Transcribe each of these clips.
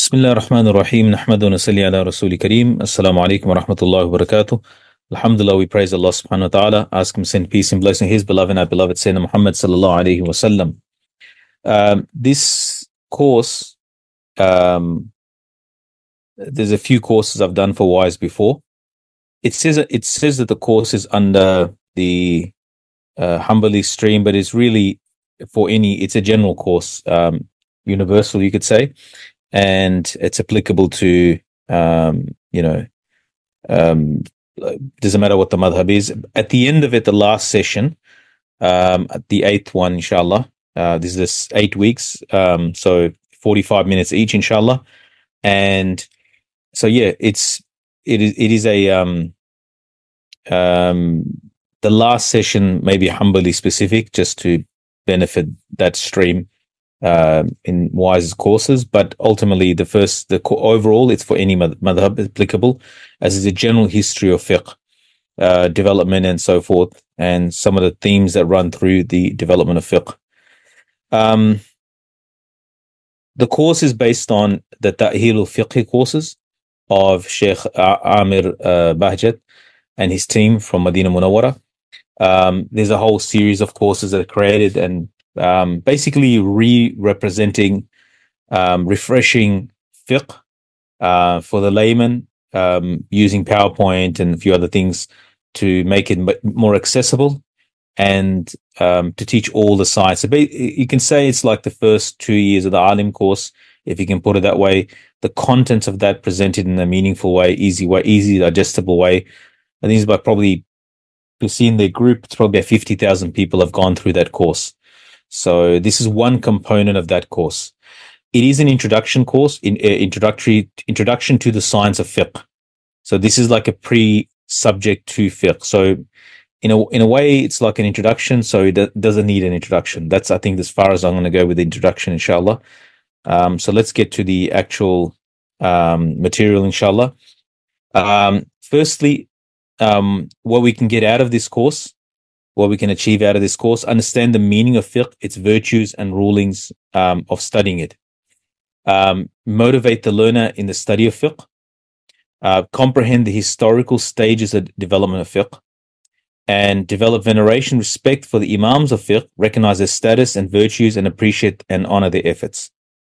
بسم الله الرحمن الرحيم نحمد ونصلي على رسول كريم السلام عليكم ورحمة الله وبركاته. Alhamdulillah, we praise Allah subhanahu wa ta'ala, ask him send peace and blessing his beloved and our beloved Sayyidina Muhammad sallallahu alayhi wa sallam. This course, there's a few courses I've done for Wise before. It says that the course is under the Hanbali stream, but it's really it's a general course, universal you could say, and it's applicable to doesn't matter what the madhab is. At the end of it, the last session, at the 8th one, inshallah, this is 8 weeks, so 45 minutes each, inshallah. And so, yeah, it is the last session may be Hanbali specific, just to benefit that stream in Wise's courses, but ultimately overall it's for any madhab applicable, as is a general history of fiqh, development and so forth, and some of the themes that run through the development of fiqh. The course is based on the Ta'hil al-Fiqh courses of Sheikh Amir Bahjat and his team from Medina Munawwara. There's a whole series of courses that are created and basically representing, refreshing fiqh for the layman, using PowerPoint and a few other things to make it more accessible and to teach all the sides. So you can say it's like the first 2 years of the Alim course, if you can put it that way. The contents of that presented in a meaningful way, easy, digestible way. I think it's by probably, to see in their group, it's probably about 50,000 people have gone through that course. So this is one component of that course. It is an introduction course, introduction to the science of fiqh. So this is like a pre-subject to fiqh. So in a way, it's like an introduction. So it doesn't need an introduction. That's, I think, as far as I'm going to go with the introduction, inshallah. So let's get to the actual material, inshallah. Firstly, what we can get out of this course, what we can achieve out of this course, understand the meaning of fiqh, its virtues and rulings of studying it. Motivate the learner in the study of fiqh. Comprehend the historical stages of development of fiqh. And develop veneration, respect for the imams of fiqh, recognize their status and virtues, and appreciate and honor their efforts.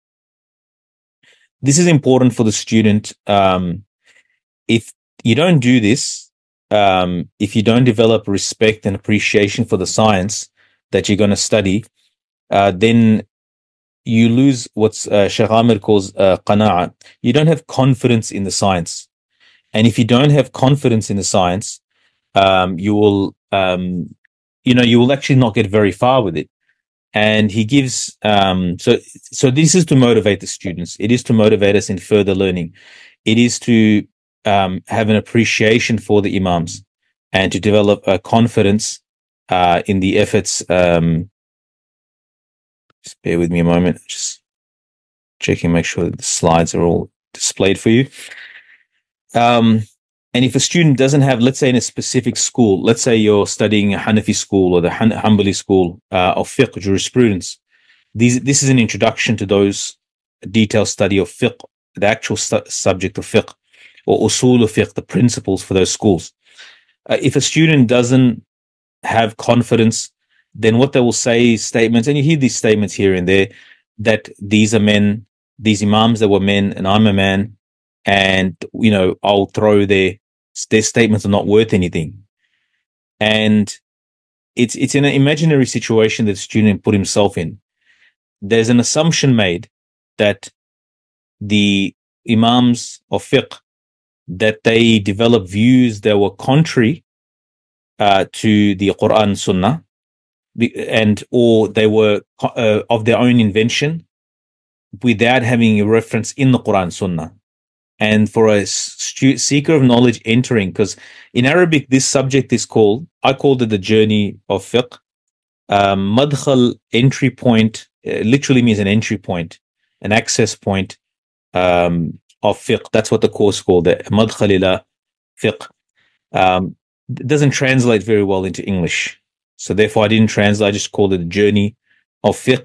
This is important for the student. If you don't do this, if you don't develop respect and appreciation for the science that you're going to study, then you lose what's Shaykh Amir calls qana'a. You don't have confidence in the science. And if you don't have confidence in the science, you will actually not get very far with it. And he gives, so this is to motivate the students. It is to motivate us in further learning. It is to have an appreciation for the imams and to develop a confidence in the efforts. Just bear with me a moment, just checking, make sure that the slides are all displayed for you. And if a student doesn't have, let's say in a specific school, let's say you're studying a Hanafi school or the Hanbali school of fiqh, jurisprudence, this is an introduction to those detailed study of fiqh, the actual subject of fiqh, or usul of fiqh, the principles for those schools. If a student doesn't have confidence, then what they will say is statements, and you hear these statements here and there, that these are men, these imams that were men, and I'm a man, and, I'll throw their statements are not worth anything. And it's in an imaginary situation that the student put himself in. There's an assumption made that the imams of fiqh, that they developed views that were contrary to the Quran Sunnah, or they were of their own invention without having a reference in the Quran Sunnah. And for a seeker of knowledge entering, because in Arabic this subject is called, I called it the journey of fiqh. Madkhal, entry point, literally means an entry point, an access point of fiqh. That's what the course is called, the Madkhal ila fiqh. It doesn't translate very well into English. So therefore I didn't translate, I just called it the journey of fiqh.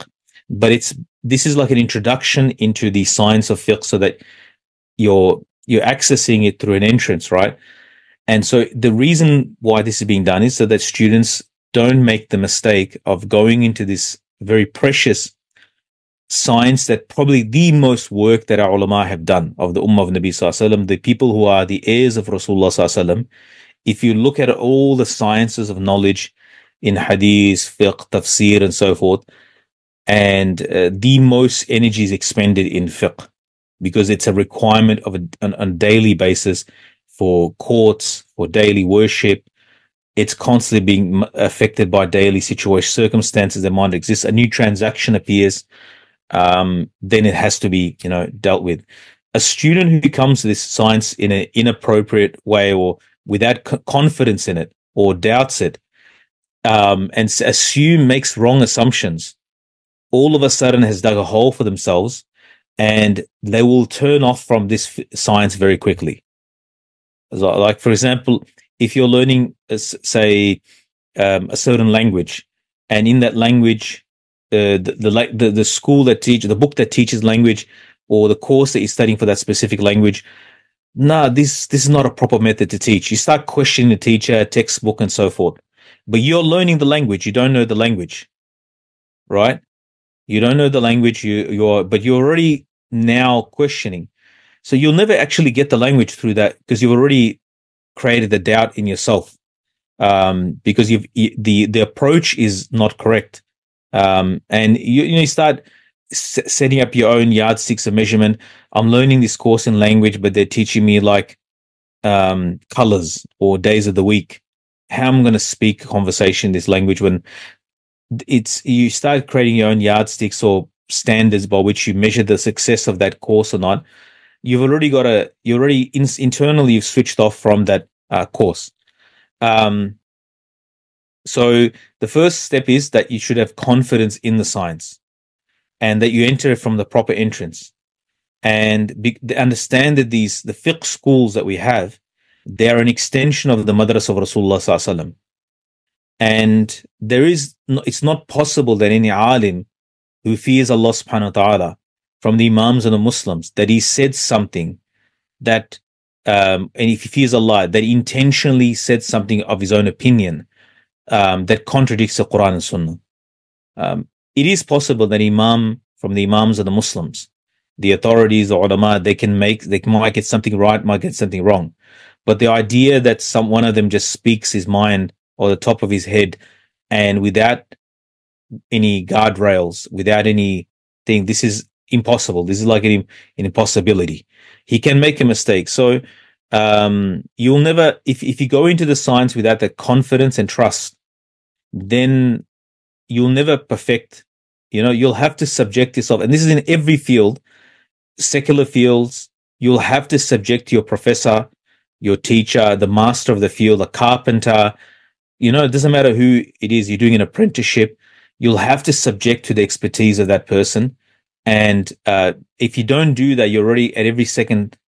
but this is like an introduction into the science of fiqh, so that you're accessing it through an entrance, right? And so the reason why this is being done is so that students don't make the mistake of going into this very precious science, that probably the most work that our ulama have done of the ummah of Nabi Sallallahu Alaihi Wasallam, the people who are the heirs of Rasulullah Sallallahu Alaihi Wasallam. If you look at all the sciences of knowledge in hadith, fiqh, tafsir, and so forth, and the most energy is expended in fiqh, because it's a requirement of on a daily basis for courts, for daily worship. It's constantly being affected by daily situation, circumstances that might exist. A new transaction appears, then it has to be, dealt with. A student who becomes this science in an inappropriate way, or without confidence in it, or doubts it, and makes wrong assumptions, all of a sudden has dug a hole for themselves, and they will turn off from this science very quickly. Like, for example, if you're learning, say, a certain language, and in that language, the school that teaches, the book that teaches language, or the course that you're studying for that specific language, this is not a proper method to teach. You start questioning the teacher, textbook, and so forth. But you're learning the language. You don't know the language, right? You don't know the language. But you're already now questioning. So you'll never actually get the language through that, because you've already created the doubt in yourself, because the approach is not correct, and you start setting up your own yardsticks of measurement. I'm learning this course in language, but they're teaching me like colors or days of the week. How I'm going to speak conversation in this language, when you start creating your own yardsticks or standards by which you measure the success of that course or not. Internally you've switched off from that course. So the first step is that you should have confidence in the science, and that you enter from the proper entrance, and understand that the fiqh schools that we have, they are an extension of the madrasa of Rasulullah Sallallahu Alaihi Wasallam. And it's not possible that any alim who fears Allah subhanahu wa ta'ala, from the imams and the Muslims, that he said something that, and if he fears Allah, that he intentionally said something of his own opinion that contradicts the Quran and Sunnah. It is possible that from the imams of the Muslims, the authorities, the ulama, they might get something right, might get something wrong. But the idea that one of them just speaks his mind or the top of his head, and without any guardrails, without anything, this is impossible. This is like an impossibility. He can make a mistake. So you'll never, if you go into the science without that confidence and trust, then you'll never perfect. You'll have to subject yourself, and this is in every field, secular fields. You'll have to subject your professor, your teacher, the master of the field, a carpenter. It doesn't matter who it is. You're doing an apprenticeship. You'll have to subject to the expertise of that person. And if you don't do that, you're already at every second,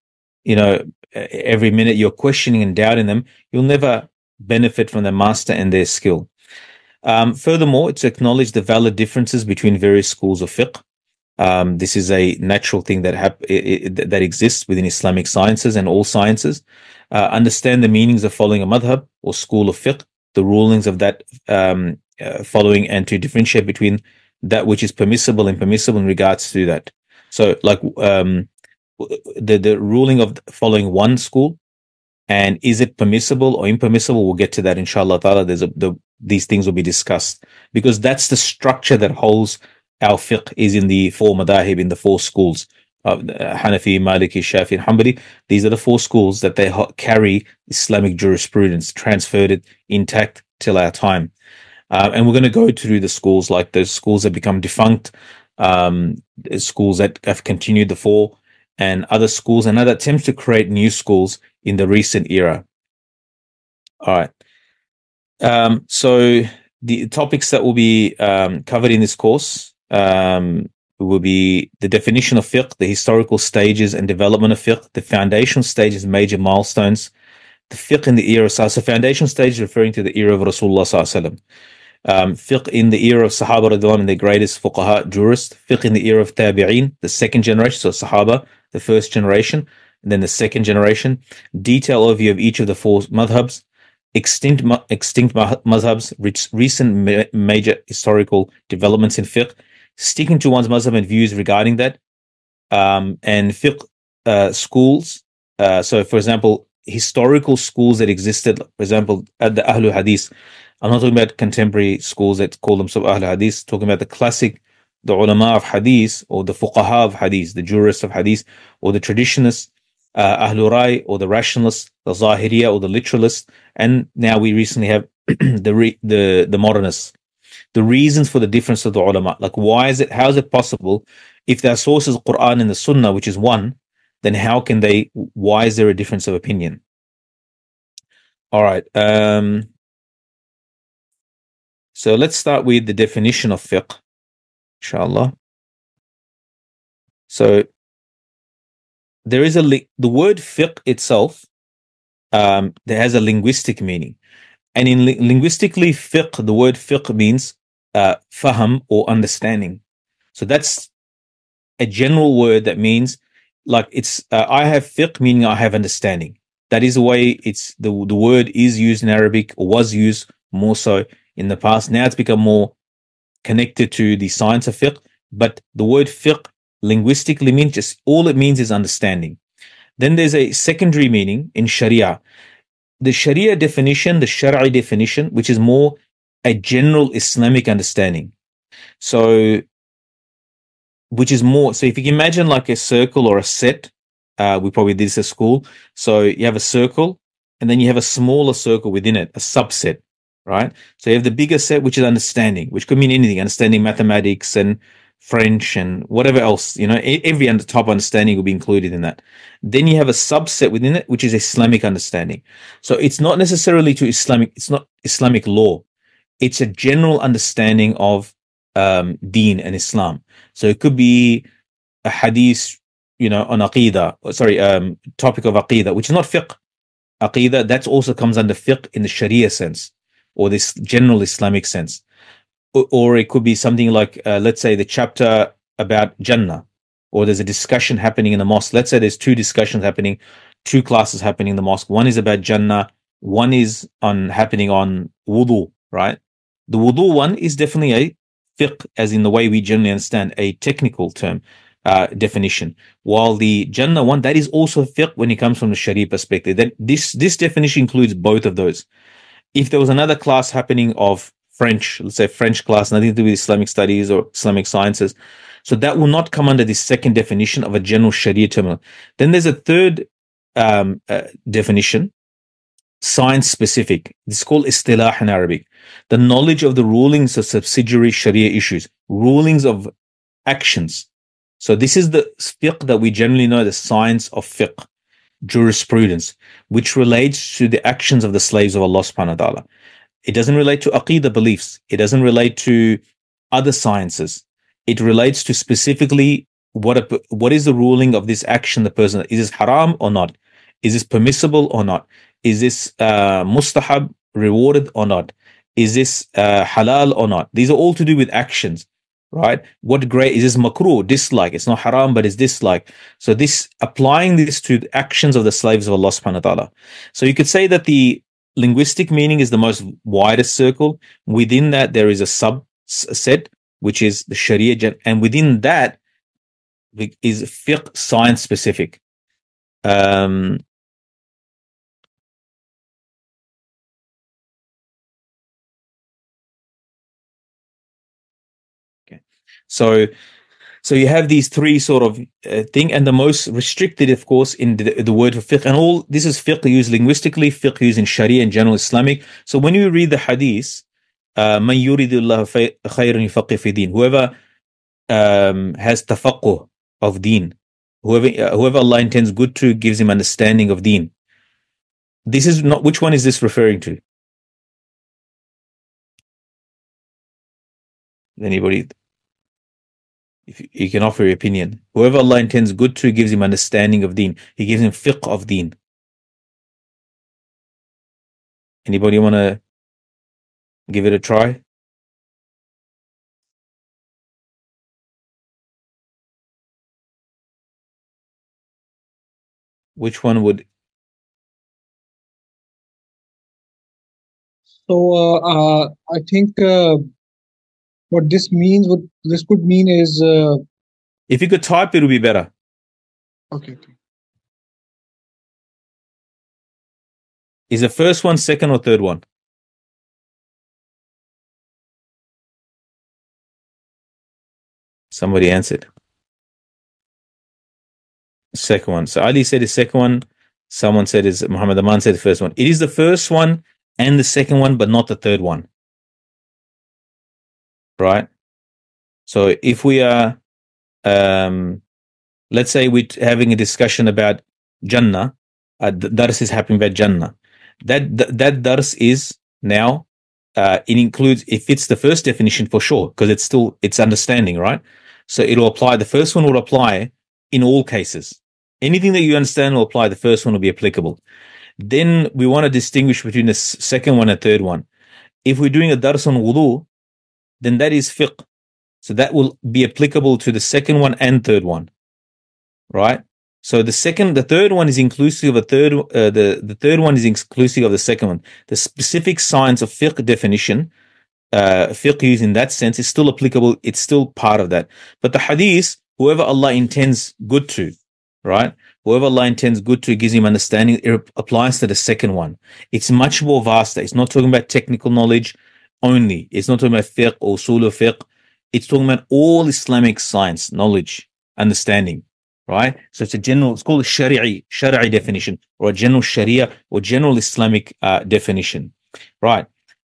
every minute you're questioning and doubting them. You'll never benefit from the master and their skill. Furthermore, it's acknowledge the valid differences between various schools of fiqh. This is a natural thing that exists within Islamic sciences and all sciences. Understand the meanings of following a madhab or school of fiqh, the rulings of that following, and to differentiate between that which is permissible and impermissible in regards to that. So, like the ruling of following one school, and is it permissible or impermissible? We'll get to that, inshallah ta'ala. These things will be discussed, because that's the structure that holds our fiqh, is in the four madahib, in the four schools of Hanafi, Maliki, Shafi, and Hanbali. These are the four schools that they carry Islamic jurisprudence, transferred it intact till our time. And we're going to go through the schools, like those schools that become defunct, schools that have continued the four, and other schools, and other attempts to create new schools in the recent era. All right. So the topics that will be covered in this course will be the definition of fiqh, the historical stages and development of fiqh, the foundation stages, major milestones, the fiqh in the era. So foundation stage is referring to the era of Rasulullah Sallallahu Alaihi Fiqh in the era of Sahaba radhiyallahu anhum, the greatest fuqaha, jurists. Fiqh in the era of Tabi'een, the second generation, so Sahaba, the first generation, and then the second generation. Detailed overview of each of the four madhabs. Extinct madhabs, recent major historical developments in fiqh, sticking to one's madhab and views regarding that, and fiqh schools. So, for example, historical schools that existed, for example, at the Ahlul Hadith. I'm not talking about contemporary schools that call themselves Ahlul Hadith, talking about the classic, the ulama of Hadith, or the fuqaha of Hadith, the jurists of Hadith, or the traditionists, Ahlul Rai, or the rationalists, the Zahiriya, or the literalists, and now we recently have the modernists. The reasons for the difference of the ulama, like how is it possible if their source is Quran and the Sunnah, which is one, then why is there a difference of opinion? All right. So let's start with the definition of fiqh, inshallah. So there is the word fiqh itself, there has a linguistic meaning. And linguistically, fiqh, the word fiqh means faham, or understanding. So that's a general word that means, like, it's I have fiqh, meaning I have understanding. That is the way the word is used in Arabic, or was used more so in the past. Now it's become more connected to the science of fiqh. But the word fiqh linguistically means just all it means is understanding. Then there's a secondary meaning in Sharia. The Sharia definition, the Shari'i definition, which is more a general Islamic understanding. So, which is more, so if you can imagine like a circle or a set, we probably did this at school. So you have a circle, and then you have a smaller circle within it, a subset, right? So you have the bigger set, which is understanding, which could mean anything, understanding mathematics and French and whatever else, every top understanding will be included in that. Then you have a subset within it, which is Islamic understanding. So it's not necessarily it's not Islamic law. It's a general understanding of deen and Islam. So it could be a hadith, on aqidah, topic of aqidah, which is not fiqh. Aqidah, that also comes under fiqh in the Sharia sense, or this general Islamic sense. Or it could be something like, let's say, the chapter about Jannah, or there's a discussion happening in the mosque. Let's say there's two classes happening in the mosque. One is about Jannah, one is happening on wudu, right? The wudu one is definitely a fiqh, as in the way we generally understand, a technical term definition. While the Jannah one, that is also fiqh when it comes from the Sharia perspective. Then this definition includes both of those. If there was another class happening of French, let's say French class, nothing to do with Islamic studies or Islamic sciences, so that will not come under this second definition of a general Sharia term. Then there's a third definition, science specific. This is called istilah in Arabic. The knowledge of the rulings of subsidiary Sharia issues, rulings of actions. So this is the fiqh that we generally know, the science of fiqh, jurisprudence, which relates to the actions of the slaves of Allah subhanahu wa ta'ala. It doesn't relate to aqidah beliefs. It doesn't relate to other sciences. It relates to specifically what is the ruling of this action the person, is this haram or not? Is this permissible or not? Is this mustahab, rewarded or not? Is this halal or not? These are all to do with actions, right? What grade is this? Makruh, dislike. It's not haram, but it's dislike. So applying this to the actions of the slaves of Allah subhanahu wa ta'ala. So you could say that the linguistic meaning is the most widest circle. Within that, there is a subset, which is the Sharia, and within that is fiqh, science specific. Okay. So you have these three sort of thing, and the most restricted, of course, in the word for fiqh, and all this is fiqh used linguistically, fiqh used in Sharia and general Islamic. So when you read the hadith, man yuridullahu khayran yufaqqih fi din, whoever has tafaqquh of deen, whoever Allah intends good to, gives him understanding of deen. This is not, which one is this referring to? Anybody? If you can offer your opinion. Whoever Allah intends good to, gives him understanding of deen. He gives him fiqh of deen. Anybody want to give it a try? Which one would? So I think what this means, what this could mean is If you could type, it would be better. okay. Is the first one, second, or third one? Somebody answered. Second one. So Ali said the second one. Someone said is Muhammad Aman said the first one. It is the first one and the second one, but not the third one. Right? So if we are, let's say we're having a discussion about Jannah, dars is happening about Jannah. That dars is now, it includes, it fits the first definition for sure, because it's understanding, right? So it'll apply, the first one will apply in all cases. Anything that you understand will apply, the first one will be applicable. Then we want to distinguish between the second one and third one. If we're doing a dars on wudu, then that is fiqh. So that will be applicable to the second one and third one, right? So the third one is inclusive of the third one is inclusive of the second one. The specific science of fiqh definition, fiqh used in that sense, is still applicable. It's still part of that. But the hadith, whoever Allah intends good to, right? Whoever Allah intends good to, gives him understanding. It applies to the second one. It's much more vast. It's not talking about technical knowledge only. It's not talking about fiqh or usul of fiqh. It's talking about all Islamic science, knowledge, understanding, right? So it's called a shari'i definition, or a general sharia or general Islamic definition, right?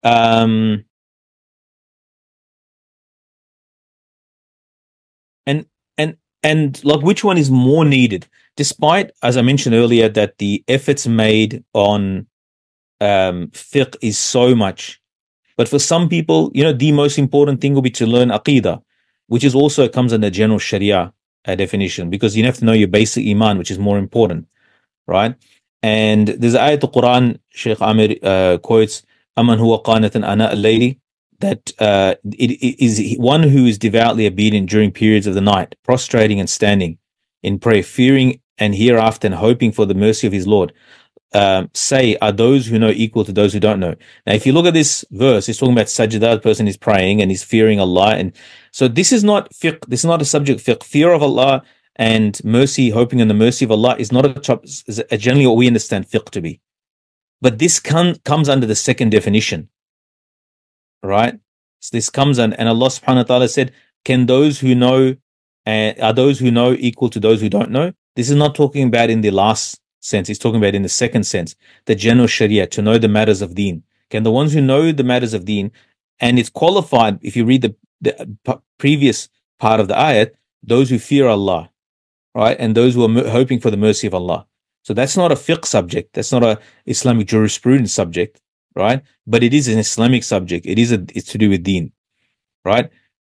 And like, which one is more needed? Despite, as I mentioned earlier, that the efforts made on fiqh is so much. But for some people, the most important thing will be to learn aqidah, which is also comes under general sharia definition, because you have to know your basic iman, which is more important, right? And there's an ayat al-Quran, Sheikh Amir quotes, "Aman huwa qanatan ana al-layli," that it is one who is devoutly obedient during periods of the night, prostrating and standing in prayer, fearing and hereafter and hoping for the mercy of his Lord. Say, are those who know equal to those who don't know? Now, if you look at this verse, it's talking about sajda, the person is praying and he's fearing Allah. And so this is not fiqh, this is not a subject fiqh. Fear of Allah and mercy, hoping in the mercy of Allah, is not generally what we understand fiqh to be. But this comes under the second definition, right? So this comes and Allah subhanahu wa ta'ala said, can those who know, are those who know equal to those who don't know? This is not talking about in the last sense. He's talking about in the second sense, the general sharia, to know the matters of deen. Can the ones who know the matters of deen, and it's qualified, if you read the previous part of the ayat, those who fear Allah, right? And those who are hoping for the mercy of Allah. So that's not a fiqh subject. That's not a Islamic jurisprudence subject, right? But it is an Islamic subject. It's to do with deen, right?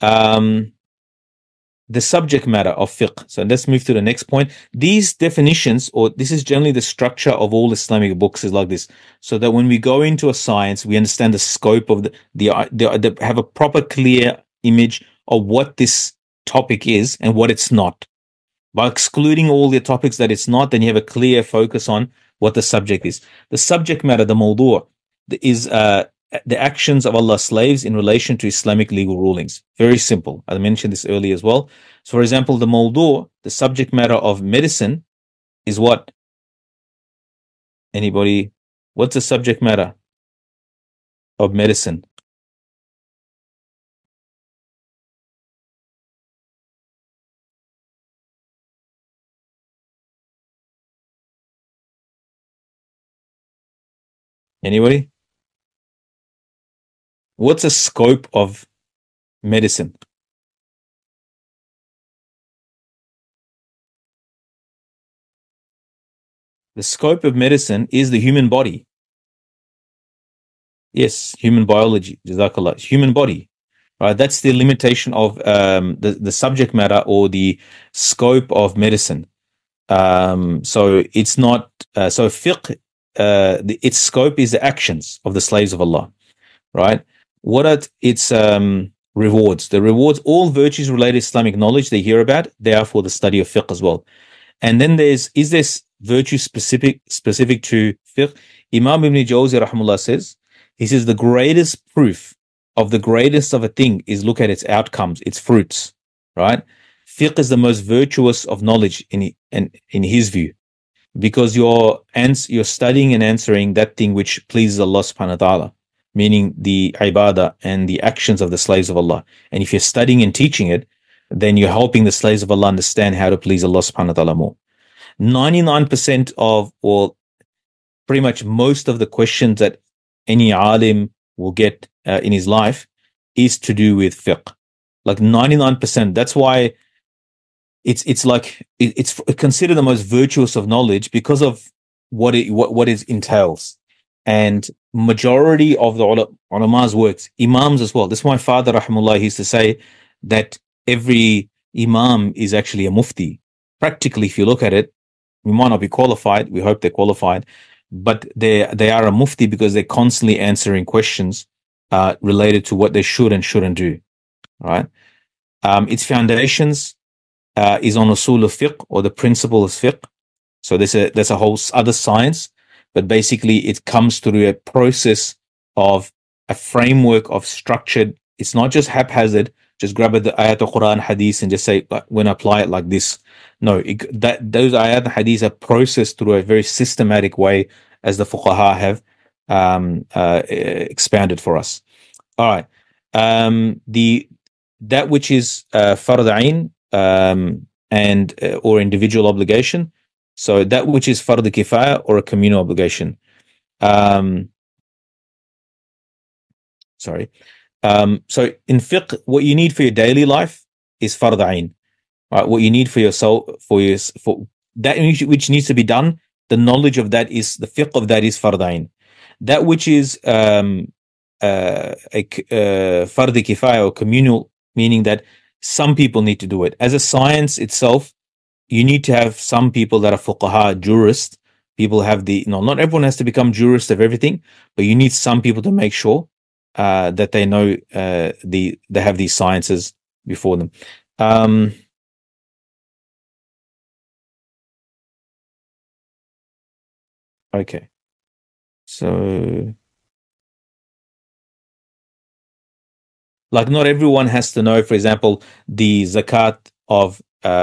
The subject matter of fiqh. So let's move to the next point. These definitions, or this is generally the structure of all Islamic books, is like this. So that when we go into a science, we understand the scope of the have a proper, clear image of what this topic is and what it's not. By excluding all the topics that it's not, then you have a clear focus on what the subject is. The subject matter, the mawdu', is the actions of Allah's slaves in relation to Islamic legal rulings. Very simple. I mentioned this earlier as well. So, for example, the mawdu', the subject matter of medicine, is what? Anybody? What's the subject matter of medicine? Anybody? What's the scope of medicine? The scope of medicine is the human body. Yes, human biology. Jazakallah. Human body. Right? That's the limitation of the subject matter or the scope of medicine. So it's not so fiqh. Its scope is the actions of the slaves of Allah, right? What are its rewards? The rewards, all virtues related to Islamic knowledge they hear about, they are for the study of fiqh as well. And then is this virtue specific to fiqh, Imam Ibn Jawzi rahimahullah says, he says the greatest proof of the greatest of a thing is look at its outcomes, its fruits, right? Fiqh is the most virtuous of knowledge in his view, because you're studying and answering that thing which pleases Allah subhanahu wa ta'ala, meaning the ibadah and the actions of the slaves of Allah. And if you're studying and teaching it, then you're helping the slaves of Allah understand how to please Allah subhanahu wa ta'ala more. 99% of, or pretty much most of the questions that any alim will get in his life is to do with fiqh. Like 99%. That's why it's considered the most virtuous of knowledge because of what it entails. And majority of the ulama's works, imams as well. This is my father, rahimahullah, he used to say that every imam is actually a mufti. Practically, if you look at it, we might not be qualified. We hope they're qualified, but they are a mufti because they're constantly answering questions related to what they should and shouldn't do. Right? Its foundations is on usul of fiqh, or the principle of fiqh. So there's a whole other science, but basically it comes through a process of a framework of structured. It's not just haphazard. Just grab the ayat of Quran, hadith, and just say, when I apply it like this. No, those ayat and hadith are processed through a very systematic way, as the fuqaha have expounded for us. All right. That which is fard ayn and or individual obligation. So that which is fard kifaya or a communal obligation. Sorry. So in fiqh, what you need for your daily life is fard ayn. Right? What you need for yourself, for that which needs to be done, the knowledge of that is, the fiqh of that is fard ayn. That which is fard kifaya or communal, meaning that some people need to do it. As a science itself, you need to have some people that are fuqaha, jurists. People have not everyone has to become jurist of everything, but you need some people to make sure that they know they have these sciences before them. Okay, so like not everyone has to know, for example, the zakat of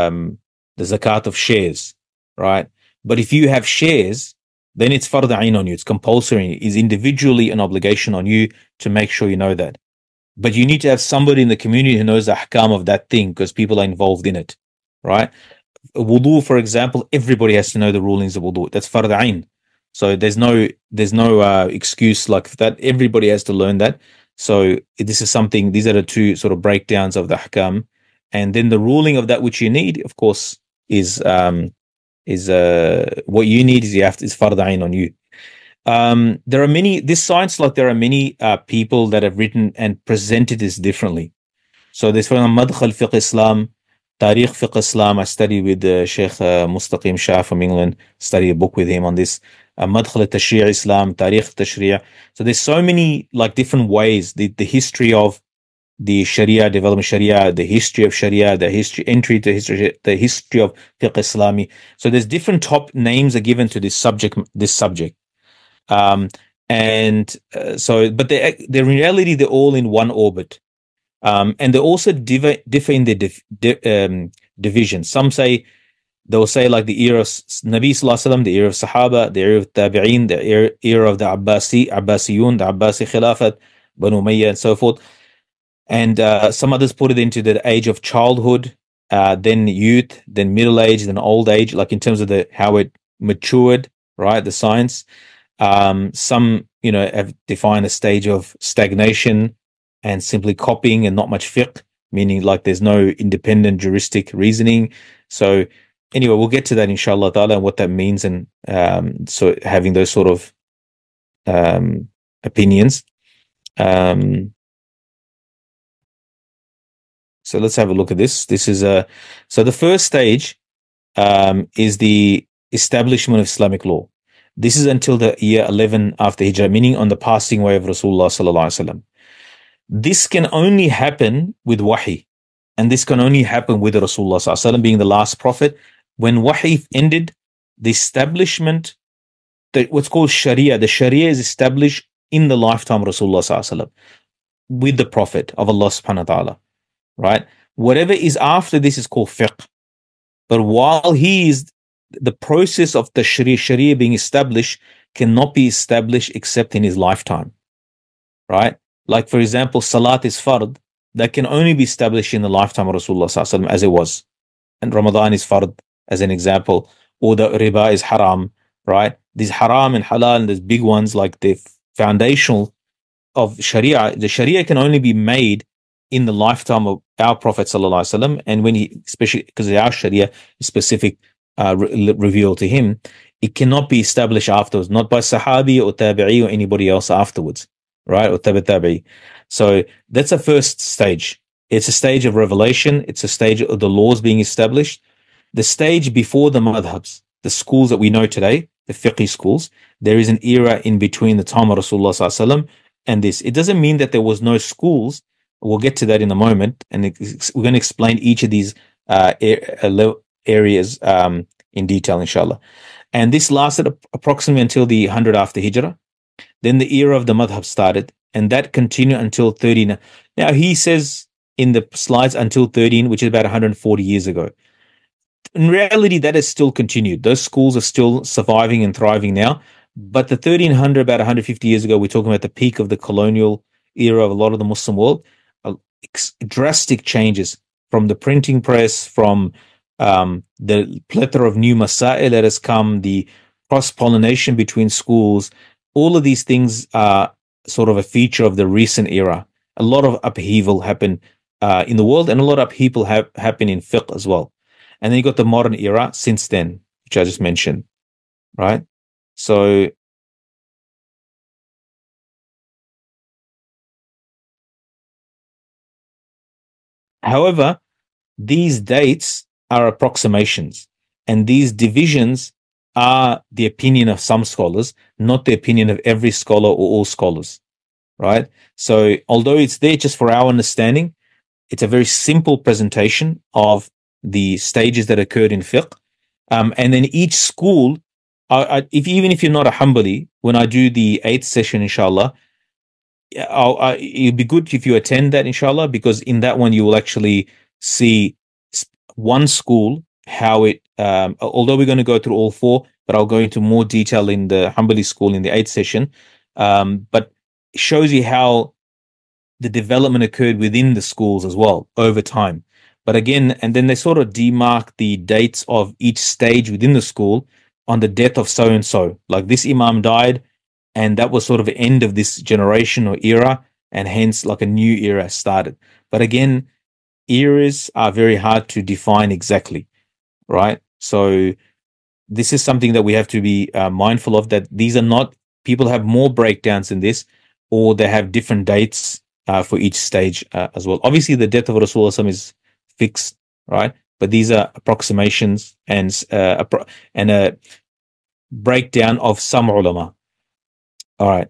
shares, right? But if you have shares, then it's fard ayn on you. It's compulsory. It's individually an obligation on you to make sure you know that. But you need to have somebody in the community who knows the ahkam of that thing, because people are involved in it, right? Wudu, for example, everybody has to know the rulings of wudu. That's fard ayn. So there's no excuse like that. Everybody has to learn that. So this is something. These are the two sort of breakdowns of the ahkam, and then the ruling of that which you need, of course, is what you need is fard ayn on you. There are many, this science, like there are many people that have written and presented this differently. So there's, for example, Madkhal Fiqh Islam, Tariq Fiqh Islam. I studied with Sheikh Mustaqim Shah from England, studied a book with him on this. Madkhal Tashri' Islam, Tariq Tashri'. So there's so many like different ways, the history of the Sharia, development Sharia, the history of Sharia, the history of Fiqh Islami. So there's different top names are given to this subject. So, but they in reality, they're all in one orbit. And they also differ in their division. Some say, they'll say like the era of Nabi Sallallahu Alaihi Wasallam, the era of Sahaba, the era of Tabi'een, the era of the Abbasiyun, the Abbasi Khilafat, Banu Umayyah, and so forth. And some others put it into the age of childhood, then youth, then middle age, then old age, like in terms of how it matured, right? The science. Some, have defined a stage of stagnation and simply copying and not much fiqh, meaning like there's no independent juristic reasoning. So anyway, we'll get to that inshallah ta'ala and what that means, and so having those sort of opinions. So let's have a look at this. This is so the first stage is the establishment of Islamic law. This is until the year 11 after Hijrah, meaning on the passing away of Rasulullah sallallahu alaihi wasallam. This can only happen with wahi, and this can only happen with Rasulullah sallallahu alaihi wasallam being the last prophet. When wahi ended, the establishment, what's called Sharia. The Sharia is established in the lifetime of Rasulullah sallallahu alaihi wasallam with the Prophet of Allah subhanahu wa ta'ala, right? Whatever is after this is called fiqh. But while he is, the process of the Sharia being established cannot be established except in his lifetime, right? Like, for example, Salat is fard. That can only be established in the lifetime of Rasulullah sallallahu alaihi wasallam, as it was. And Ramadan is fard, as an example. Or the riba is haram, right? These haram and halal, and there's big ones like the foundational of Sharia. The Sharia can only be made in the lifetime of our Prophet sallallahu alaihi wasallam, and when he, especially because our Sharia is specific, revealed to him, it cannot be established afterwards, not by Sahabi or Tabi'i or anybody else afterwards, right? Or Tabi'i. So that's a first stage. It's a stage of revelation. It's a stage of the laws being established. The stage before the madhabs, the schools that we know today, the fiqh schools, there is an era in between the time of Rasulullah sallallahu alaihi wasallam and this. It doesn't mean that there was no schools. We'll get to that in a moment, and we're going to explain each of these areas in detail, inshallah. And this lasted approximately until the 100 after Hijrah. Then the era of the madhab started, and that continued until 13. Now, he says in the slides until 13, which is about 140 years ago. In reality, that has still continued. Those schools are still surviving and thriving now. But the 1300, about 150 years ago, we're talking about the peak of the colonial era of a lot of the Muslim world. Drastic changes from the printing press, from the plethora of new masail that has come, the cross-pollination between schools. All of these things are sort of a feature of the recent era. A lot of upheaval happened in the world, and a lot of upheaval happened in fiqh as well. And then you got the modern era since then, which I just mentioned, right? So however, these dates are approximations, and these divisions are the opinion of some scholars, not the opinion of every scholar or all scholars, right? So although it's there just for our understanding, it's a very simple presentation of the stages that occurred in fiqh. And then each school, even if you're not a Hanbali, when I do the 8th session, inshallah, it'd be good if you attend that, inshallah, because in that one you will actually see one school, how it, although we're going to go through all four, but I'll go into more detail in the Hanbali school in the 8th session. But it shows you how the development occurred within the schools as well over time. But again, and then they sort of demark the dates of each stage within the school on the death of so and so. Like this Imam died, and that was sort of the end of this generation or era, and hence like a new era started. But again, eras are very hard to define exactly, right? So this is something that we have to be mindful of, that these are not, people have more breakdowns in this, or they have different dates for each stage as well. Obviously, the death of Rasulullah is fixed, right? But these are approximations and a breakdown of some ulama. All right.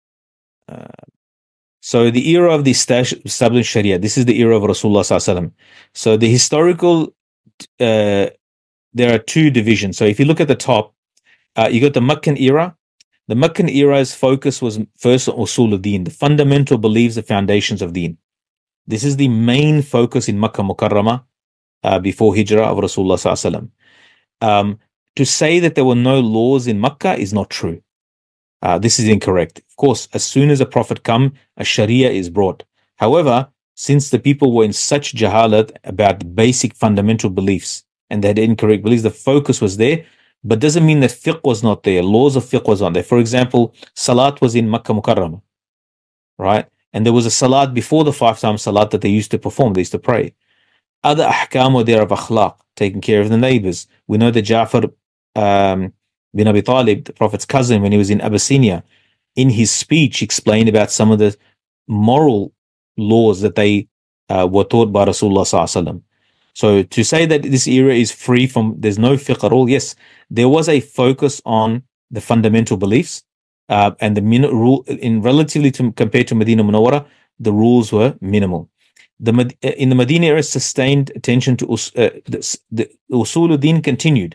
So the era of the established Sharia, this is the era of Rasulullah sallallahu alaihi wasallam. So the historical, there are two divisions. So if you look at the top, you got the Meccan era. The Meccan era's focus was first on usul al-din, the fundamental beliefs, the foundations of deen. This is the main focus in Makkah Mukarramah before Hijrah of Rasulullah sallallahu alaihi wasallam. To say that there were no laws in Makkah is not true. This is incorrect. Of course, as soon as a prophet comes, a Sharia is brought. However, since the people were in such jahalat about the basic fundamental beliefs and they had incorrect beliefs, the focus was there, but doesn't mean that fiqh was not there. Laws of fiqh was not there. For example, salat was in Makkah Mukarramah, right? And there was a salat before the 5-time salat that they used to perform. They used to pray. Other ahkam were there of akhlaq, taking care of the neighbors. We know that Ja'far bin Abi Talib, the Prophet's cousin, when he was in Abyssinia, in his speech explained about some of the moral laws that they were taught by Rasulullah sallallahu alaihi wasallam. So to say that this era is free from, there's no fiqh at all, yes, there was a focus on the fundamental beliefs, and the rule in relatively compared to Medina Munawwara, the rules were minimal. In the Medina era, sustained attention to the usul al-din continued.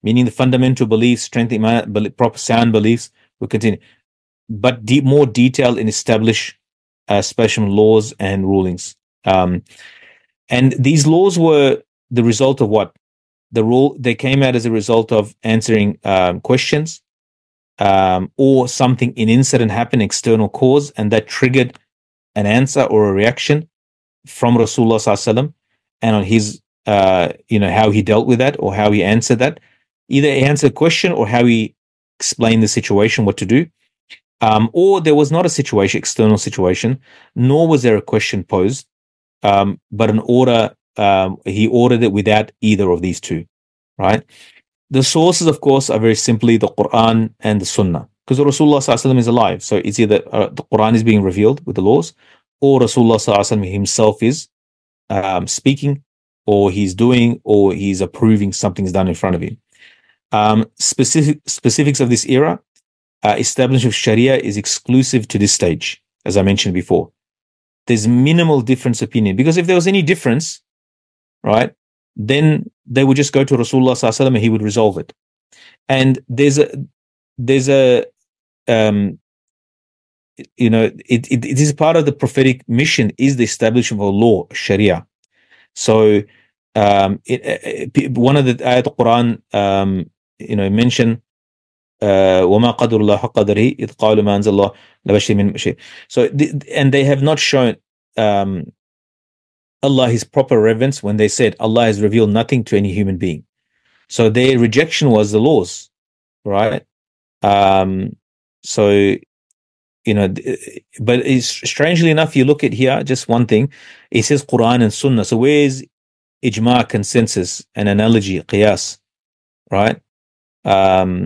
meaning the fundamental beliefs, strength, iman, proper sound beliefs, will continue. But more detail in establish special laws and rulings. And these laws were the result of what? They came out as a result of answering questions, or something, an incident happened, external cause, and that triggered an answer or a reaction from Rasulullah Sallallahu Alaihi Wasallam, and on his, how he dealt with that or how he answered that. Either he answered a question or how he explained the situation, what to do. Or there was not a situation, external situation, nor was there a question posed, but an order, he ordered it without either of these two, right? The sources, of course, are very simply the Quran and the Sunnah, because Rasulullah Sallallahu Alaihi Wasallam is alive. So it's either the Quran is being revealed with the laws, or Rasulullah Sallallahu Alaihi Wasallam himself is speaking, or he's doing, or he's approving something's done in front of him. Specifics of this era, establishment of Sharia is exclusive to this stage, as I mentioned before. There's minimal difference opinion, because if there was any difference, right, then they would just go to Rasulullah Sallallahu Alaihi Wasallam and he would resolve it. And there's a it is part of the prophetic mission, is the establishment of a law, Sharia. So one of the ayat of Quran mention وَمَا قَدْرُ اللَّهِ حَقَّ قَدْرِهِ إِذْ قَالُوا مَا أَنزَلَ اللَّهُ عَلَىٰ بَشَرٍ مِّن شَيْءٍ. So and they have not shown Allah his proper reverence when they said Allah has revealed nothing to any human being. So their rejection was the laws, right? So but it's, strangely enough, you look at here, just one thing, it says Quran and Sunnah. So where is ijma, consensus, an analogy, qiyas, right? How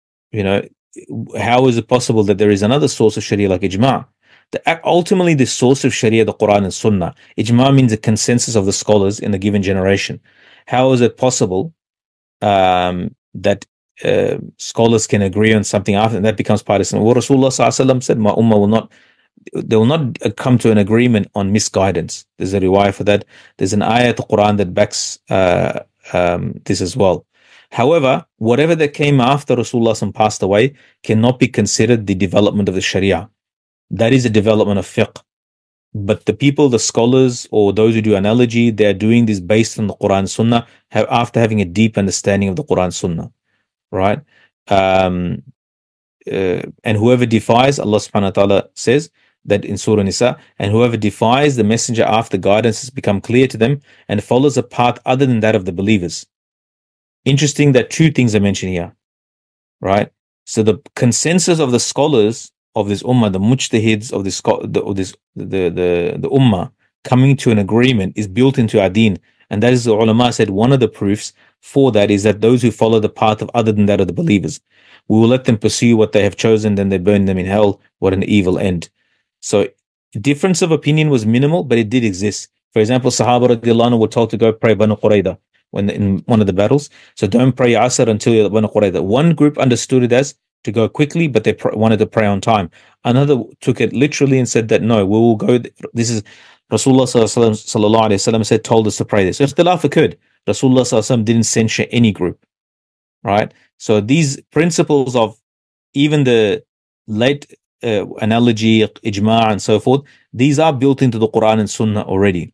is it possible that there is another source of Sharia like ijma? Ultimately, the source of Sharia, the Quran and Sunnah. Ijma means a consensus of the scholars in a given generation. How is it possible that scholars can agree on something after, and that becomes part of Sunnah? What Rasulullah Sallallahu Alaihi Wasallam said, "My ummah will not come to an agreement on misguidance." There's a riwayah for that. There's an ayah of the Quran that backs this as well. However, whatever that came after Rasulullah passed away cannot be considered the development of the Sharia. That is a development of fiqh. But the people, the scholars, or those who do analogy, they are doing this based on the Quran Sunnah, after having a deep understanding of the Quran Sunnah, right? And whoever defies, Allah subhanahu wa ta'ala says that in Surah Nisa, and whoever defies the messenger after guidance has become clear to them and follows a path other than that of the believers. Interesting that two things are mentioned here, right? So the consensus of the scholars of this ummah, the mujtahids of the ummah coming to an agreement is built into our deen. And that is, the ulama said, one of the proofs for that is that those who follow the path of other than that of the believers, we will let them pursue what they have chosen, then they burn them in hell. What an evil end. So difference of opinion was minimal, but it did exist. For example, Sahaba radiallahu anhu were told to go pray Banu Qurayda when in one of the battles. So don't pray Asr until you're at Banu Qurayda. One group understood it as to go quickly, but they wanted to pray on time. Another took it literally and said that no, we will go. This is Rasulullah sallallahu alaihi wasallam told us to pray this. So ikhtilaf occurred. Rasulullah sallallahu alaihi wasallam didn't censure any group, right? So these principles of even the late analogy, ijma, and so forth, these are built into the Quran and Sunnah already.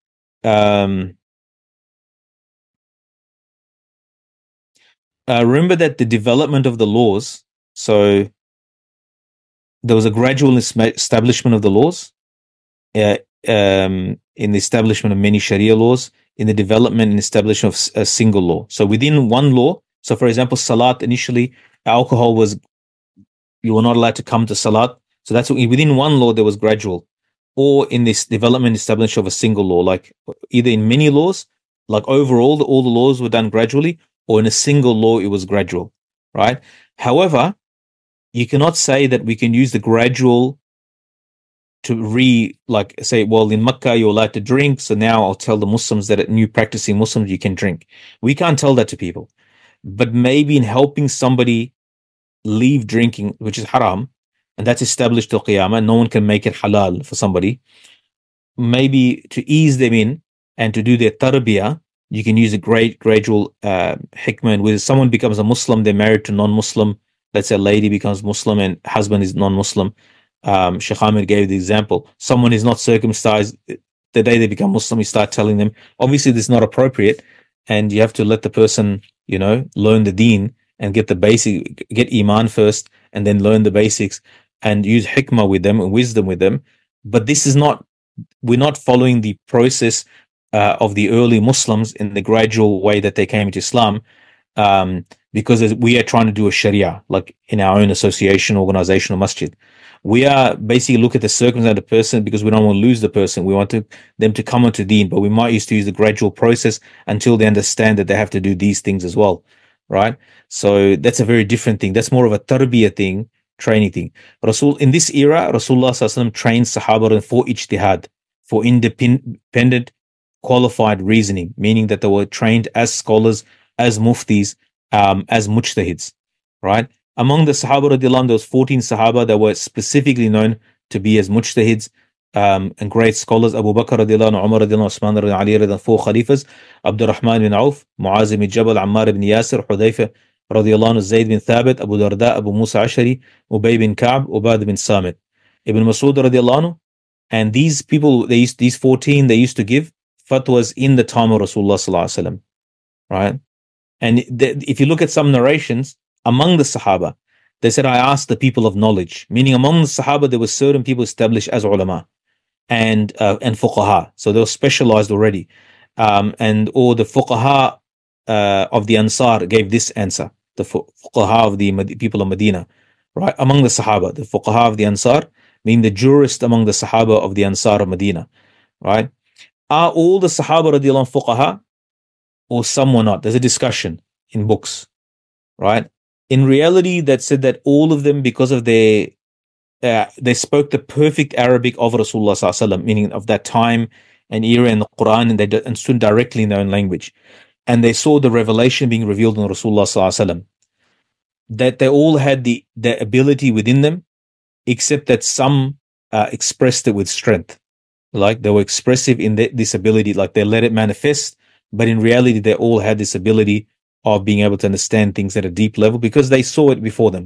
Remember that the development of the laws, so there was a gradual establishment of the laws, in the establishment of many Sharia laws, in the development and establishment of a single law. So within one law, so for example, Salat, initially, alcohol was, you were not allowed to come to Salat. So that's within one law, there was gradual. Or in this development, establishment of a single law, like either in many laws, like overall, all the laws were done gradually, or in a single law, it was gradual, right? However, you cannot say that we can use the gradual to say, well, in Makkah, you're allowed to drink, so now I'll tell the Muslims that new practicing Muslims, you can drink. We can't tell that to people. But maybe in helping somebody leave drinking, which is haram, and that's established till Qiyamah, no one can make it halal for somebody, maybe to ease them in and to do their tarbiyah, You can use a gradual hikmah, and where someone becomes a Muslim, they're married to non-Muslim. Let's say a lady becomes Muslim and husband is non-Muslim. Sheikh Ahmed gave the example. Someone is not circumcised. The day they become Muslim, you start telling them. Obviously, this is not appropriate, and you have to let the person, learn the deen and get the basic, get iman first, and then learn the basics and use hikmah with them and wisdom with them. But this is not. We're not following the process of the early Muslims in the gradual way that they came into Islam, because we are trying to do a Sharia, like in our own association, organization, or masjid. We are basically look at the circumstance of the person because we don't want to lose the person. We want them to come onto deen, but we might used to use the gradual process until they understand that they have to do these things as well, right? So that's a very different thing. That's more of a tarbiyah thing, training thing. In this era, Rasulullah Sallallahu Alaihi Wasallam trained Sahaba for ijtihad, for independent, qualified reasoning, meaning that they were trained as scholars, as muftis, as mujtahids, right? Among the Sahaba radiallahu anh, there was 14 Sahaba that were specifically known to be as mujtahids and great scholars. Abu Bakr radiallahu anh, Umar radiallahu anh, Osman radiallahu anh, Ali radiallahu anh, 4 Khalifas, Abdurrahman bin Auf, Muaz bin Jabal, Ammar bin Yasir, Hudayfa radiallahu anh, Zayd bin Thabit, Abu Darda, Abu Musa Ashari, Ubay bin Ka'b, Ubad bin Samit, Ibn Masud radiallahu anh. And these people, these 14, they used to give fatwas in the time of Rasulullah sallallahu alaihi wasallam, right? And if you look at some narrations among the Sahaba, they said, I asked the people of knowledge, meaning among the Sahaba, there were certain people established as ulama and fuqaha. So they were specialized already. Or the fuqaha of the Ansar gave this answer, the fuqaha of the people of Medina, right? Among the Sahaba, the fuqaha of the Ansar, meaning the jurist among the Sahaba of the Ansar of Medina, right? Are all the Sahaba radiallahu anh fuqaha, or some were not? There's a discussion in books, right? In reality, that said that all of them, because of they spoke the perfect Arabic of Rasulullah sallallahu alaihi wasallam, meaning of that time and era in the Quran, and they understood directly in their own language, and they saw the revelation being revealed in Rasulullah sallallahu alaihi wasallam, that they all had the ability within them, except that some expressed it with strength. Like they were expressive in this ability, like they let it manifest, but in reality, they all had this ability of being able to understand things at a deep level because they saw it before them.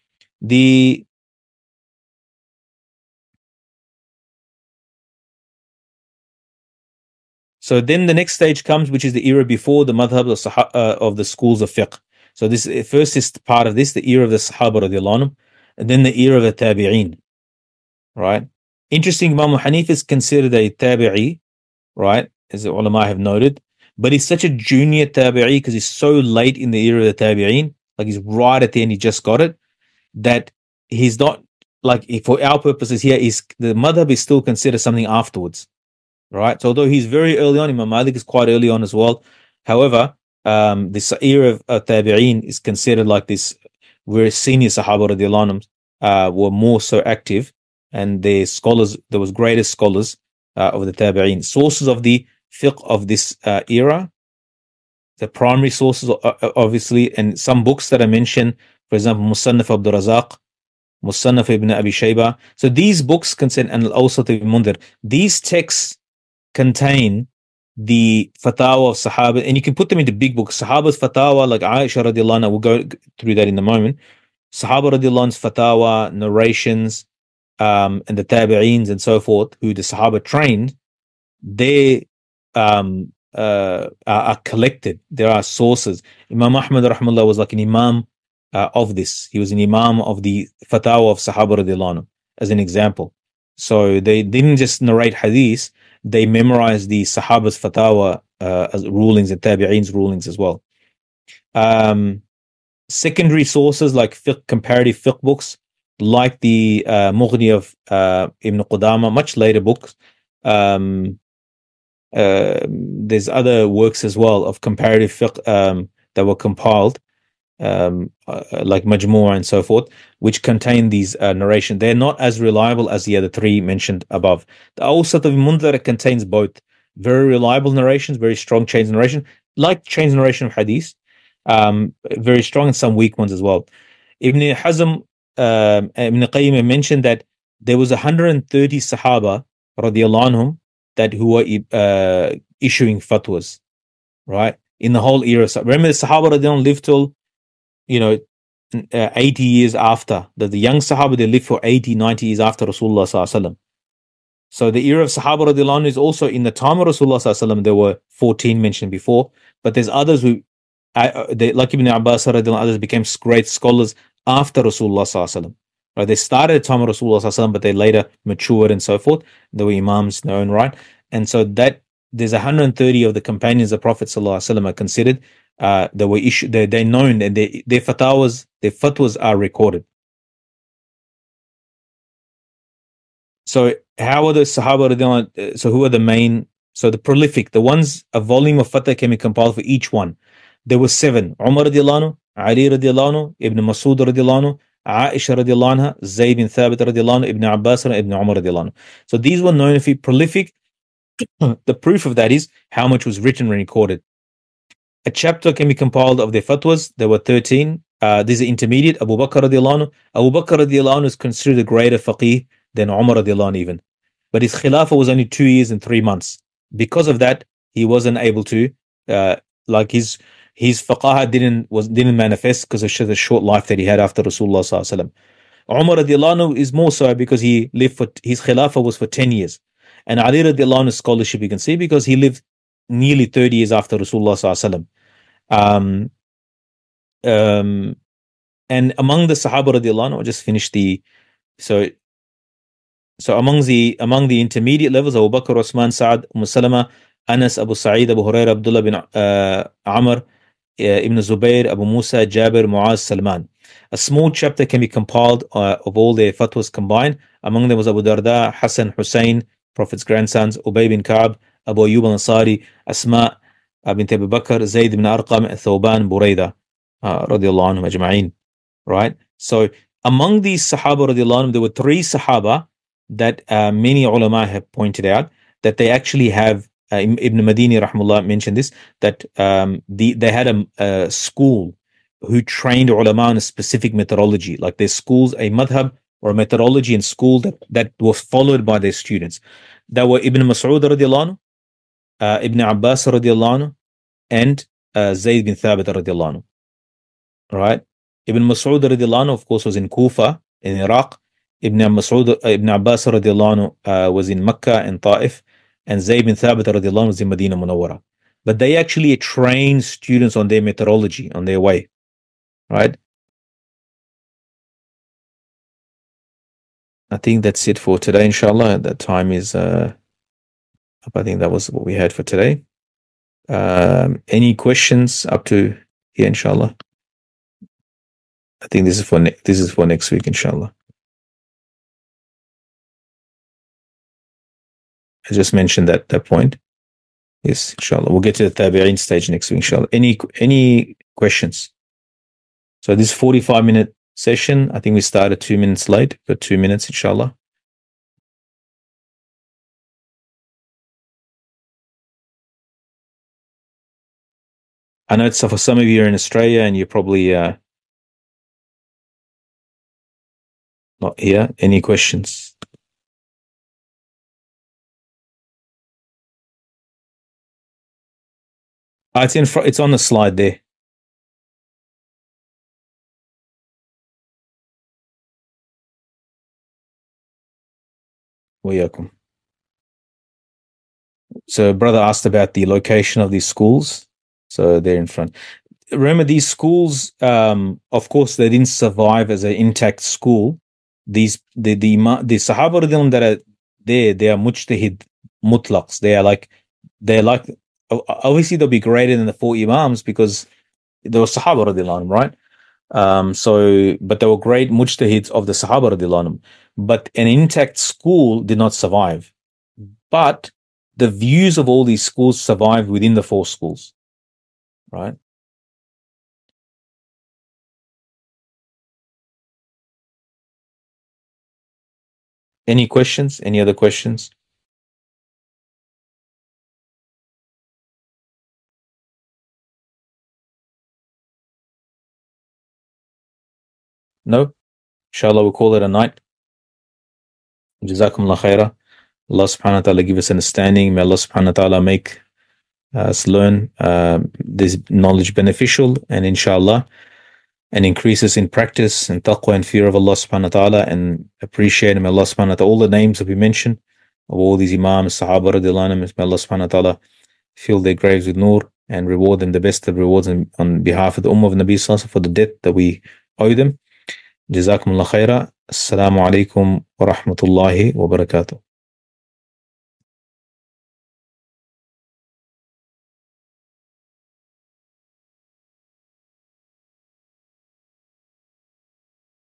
So then the next stage comes, which is the era before the madhab of the schools of fiqh. So this first is part of this, the era of the Sahaba radiallahu anhum, and then the era of the Tabi'een, right? Interesting, Imam Hanif is considered a Tabi'i, right? As the ulama have noted, but he's such a junior Tabi'i because he's so late in the era of the Tabi'een, like he's right at the end, he just got it, that he's not, like for our purposes here, the madhab is still considered something afterwards, right? So although he's very early on, Imam Malik is quite early on as well. However, this era of Tabi'een is considered like this, where senior Sahaba radiallahu anhum were more so active, and the scholars, there was greatest scholars of the Tabi'een. Sources of the fiqh of this era, the primary sources, obviously, and some books that I mentioned, for example, Musannaf Abdul Razak, Musannaf ibn Abi Shayba. So these books contain, and also the Mundhir, these texts contain the fatwa of Sahaba, and you can put them into big books. Sahaba's fatwa, like Aisha radiallahu anha, we'll go through that in a moment. Sahaba radiallahu anha's fatwa, narrations, and the Tabi'eens and so forth, who the Sahaba trained, they are collected. There are sources. Imam Ahmad rahimahullah was like an imam of this. He was an imam of the fatwa of Sahaba radiallahu anhu, as an example. So they didn't just narrate hadith, they memorized the Sahaba's fatwa as rulings and Tabi'een's rulings as well. Secondary sources like fiqh, comparative fiqh books, like the Mughni of Ibn Qudama, much later books. There's other works as well of comparative fiqh that were compiled, like Majmu' and so forth, which contain these narration. They're not as reliable as the other three mentioned above. The Awsat of Mundhir contains both very reliable narrations, very strong chains of narration, like chains of narration of hadith, very strong, and some weak ones as well. Ibn Hazm, Ibn Qayyim mentioned that there was 130 Sahaba radiallahu anhum who were issuing fatwas, right? In the whole era. So remember, the Sahaba radiallahu anhu lived till, 80 years after. The young Sahaba, they lived for 80, 90 years after Rasulullah sallallahu alaihi wasallam. So the era of Sahaba radiallahu anhu is also in the time of Rasulullah sallallahu alaihi wasallam. There were 14 mentioned before, but there's others who, like Ibn Abbas radiallahu anhu, others became great scholars after Rasulullah sallallahu alaihi wasallam. Right? They started at the time of Rasulullah sallallahu alaihi wasallam, but they later matured and so forth. They were imams in their own right, and so that there's 130 of the companions of Prophet sallallahu alaihi wasallam are considered. They were issued. They're known, and their fatwas are recorded. So how are the Sahaba? So who are the main? So the prolific, the ones, a volume of fatwa can be compiled for each one. There were 7: Umar radiallahu anhu, Ali radiallahu anhu, Ibn Masud radiallahu anhu, Aisha radiallahu anha, Zayd bin Thabit radiallahu anhu, Ibn Abbas and Ibn Umar radiallahu anhu. So these were known to be prolific. The proof of that is how much was written and recorded. A chapter can be compiled of their fatwas. There were 13. These are intermediate. Abu Bakr radiallahu anhu. Abu Bakr radiallahu anhu is considered a greater faqih than Umar radiallahu anhu even. But his khilafah was only 2 years and 3 months. Because of that, he wasn't able to, like his faqaha didn't manifest because of the short life that he had after Rasulullah sallallahu alaihi wasallam. Umar radiallahu anhu is more so because he lived for, his khilafah was for 10 years. And Ali radiallahu anhu's scholarship you can see because he lived nearly 30 years after Rasulullah sallallahu alaihi wasallam. And among the Sahaba radiallahu anhu, I'll just finish the, so among the intermediate levels, Abu Bakr, Osman, Sa'ad, Salama, Anas, Abu Sa'id, Abu Hurairah, Abdullah bin Amr, Ibn Zubayr, Abu Musa, Jabir, Muaz, Salman. A small chapter can be compiled of all their fatwas combined. Among them was Abu Darda, Hassan, Hussein, Prophet's grandsons, Ubay bin Ka'b, Abu Ayyub al-Ansari, Asma bint Abu Bakr, Zayd bin Arqam, Thawban, Burayda, radiallahu anhum ajma'in. Right? So among these Sahaba radiallahu anhum, there were 3 Sahaba that many ulama have pointed out that they actually have, Ibn Madini rahmullah mentioned this, that they had a school who trained ulama on a specific methodology, like their schools, a madhab or a methodology in school that was followed by their students. That were Ibn Mas'ud radiallahu anhu, Ibn Abbas radiallahu anhu, and Zayd bin Thabit radiallahu anhu. Right? Ibn Mas'ud radiallahu anhu, of course, was in Kufa, in Iraq. Ibn Abbas radiallahu anhu was in Mecca and Ta'if, and Zayd bin Thabit radiallahu anhu was in Medina Munawwara. But they actually trained students on their methodology, on their way. Right? I think that's it for today, inshallah. That time is, I think that was what we had for today. Any questions up to here, inshallah? I think this is for next week, inshallah. I just mentioned that point. Yes, inshallah. We'll get to the tabi'in stage next week, inshallah. Any questions? So this 45-minute session, I think we started 2 minutes late, but 2 minutes, inshallah. I know it's for some of you are in Australia and you're probably not here. Any questions? It's in front. It's on the slide there. Wayakum. So, brother asked about the location of these schools. So they're in front. Remember, these schools, of course, they didn't survive as an intact school. The Sahaba that are there, they are mujtahid mutlaqs. They're like obviously they'll be greater than the 4 imams because they were Sahaba radiallahu anhum, right? So, but they were great mujtahids of the Sahaba radiallahu anhum. But an intact school did not survive. But the views of all these schools survived within the 4 schools, right? Any questions? Any other questions? No? Inshallah, we'll call it a night. Jazakumullah khairah. Allah subhanahu wa ta'ala give us understanding. May Allah subhanahu wa ta'ala make us learn this knowledge beneficial, and inshallah, and increase us in practice and taqwa and fear of Allah subhanahu wa ta'ala, and appreciate Him, Allah subhanahu wa ta'ala, all the names that we mentioned of all these Imams, Sahaba radiallahu anhum. May Allah subhanahu wa ta'ala fill their graves with nur and reward them the best of rewards on behalf of the Ummah of Nabi Sallallahu Alaihi Wasallam for the debt that we owe them. Jazakumullah khaira. Assalamu alaikum wa rahmatullahi wa barakatuh.